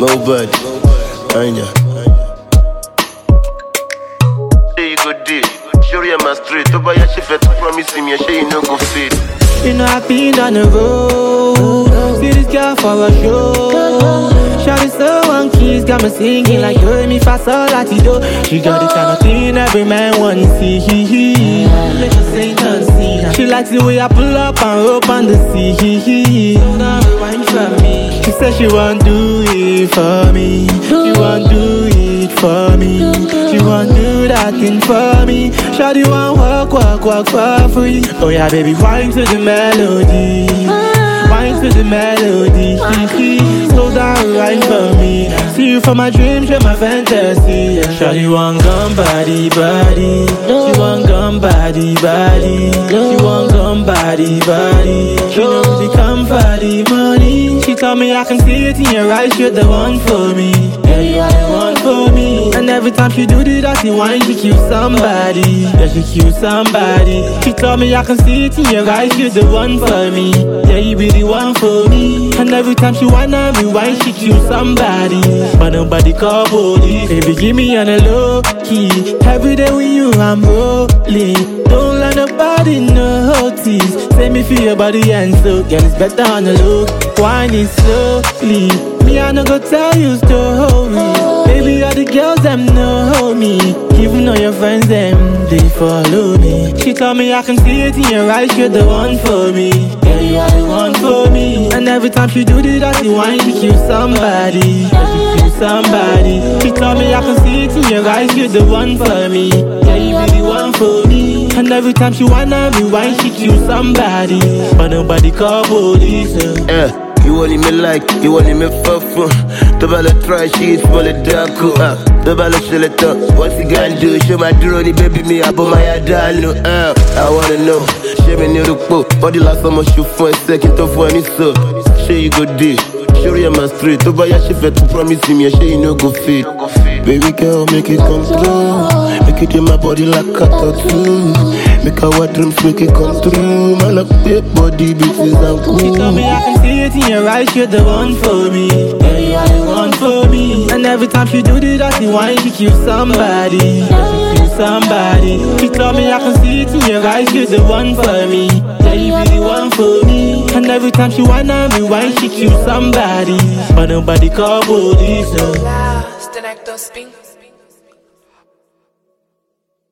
Nobody. Anya. Say you go deal. Sure you my street. Over your chef to promise me. Say you no go fit. You know I've been on the road. See this girl for a show. Shawty so one keys got me singing like you me fa sol la ti do. She got the kind of thing every man wanna see. Make her say don't see. She likes the way I pull up and rope on the sea. Now rewind for me. She said she won't do it for me. She won't do it for me. She won't do that thing for me. Shawty won't walk for free. Oh yeah, baby, wine to the melody. Wine to the melody. Slow down, wine for me. See you for my dreams, you're my fantasy. Shawty want gun body. She want gun body. She want gun body. She knows she come for the money. She told me I can see it in your eyes, you're the one for me. Yeah, you are the one for me. And every time she do the dirty wine, she kills somebody. Yeah, she kills somebody. She told me I can see it in your eyes, you're the one for me. Yeah, you be the one for me. And every time she wanna rewind, she kills somebody. But nobody call police. Baby, give me on a low key. Every day with you, I'm rolling. Don't let nobody notice. Take me feel your body and so, girl, it's better on the low. Wine is slowly. Me, I no go tell you story. Baby, all the girls, them know me. Even all your friends, them, they follow me. She told me I can see it in your eyes, you're the one for me. Yeah, you are the one for me. And every time she do the dirty wine, she kills somebody. Yeah, she kills somebody. She told me I can see it in your eyes, you're the one for me. Yeah, you be the one for me. And every time she wanna rewind, she kills somebody. But nobody call police. Yeah. You only me like, you only me fuck for. The ball try shit for the dark. The ball shell it up. What's he gonna do? Show my drone, baby me up on my head. I wanna know. Show me near the book. Body last summer shoot for a second to for any so. Show you go deep. Show you my street. Over your chef to promise me. Show you no go fit. Baby girl, make it come through. Make it in my body like a tattoo. Make our dreams, make it come true. Man up your body, bitches and cool. She told me I can see it in your eyes, you're the one for me. Yeah, you are the one for me. And every time she do the dirty wine, she kills somebody. Yeah, she kills somebody. She told me I can see it in your eyes, you're the one for me. Yeah, you be the one for me. And every time she wanna rewind, she kills somebody. But nobody call police. Last, the neck does spin.